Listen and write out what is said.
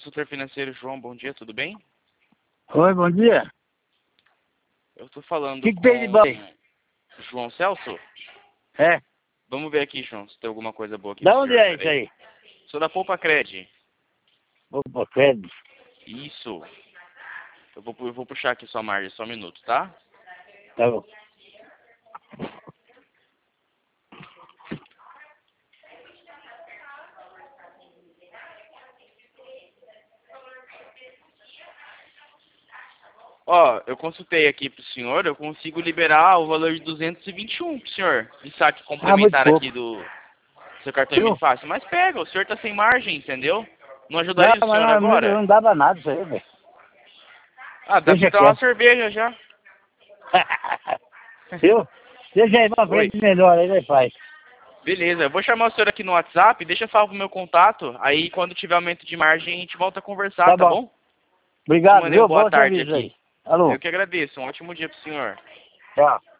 consultor financeiro João, bom dia, tudo bem? Oi, bom dia. Eu tô falando Que tem de bom? João Celso? É. Vamos ver aqui, João, se tem alguma coisa boa aqui Da pro onde senhor, é isso aí? Sou da Poupa Cred. Opa, Fred. Isso. Eu vou puxar aqui sua margem, só um minuto, tá? Tá bom. Ó, eu consultei aqui pro senhor, eu consigo liberar o valor de 221 pro senhor. De saque complementar muito aqui do seu cartão é Viu? muito fácil. Mas pega, o senhor tá sem margem, entendeu? Não ajudaria o Não, mas senhor agora? não dava nada isso aí, velho. Ah, dá Deixa pra dar uma quieto. cerveja já. Viu? Deixa aí pra Oi. frente melhor, aí ele faz. Beleza, eu vou chamar o senhor aqui no WhatsApp, deixa salvo o meu contato, aí quando tiver aumento de margem a gente volta a conversar, tá bom? Te Obrigado, mandei uma viu? boa Bom tarde serviço aqui. aí. Alô, Eu que agradeço, um ótimo dia pro senhor. tchau.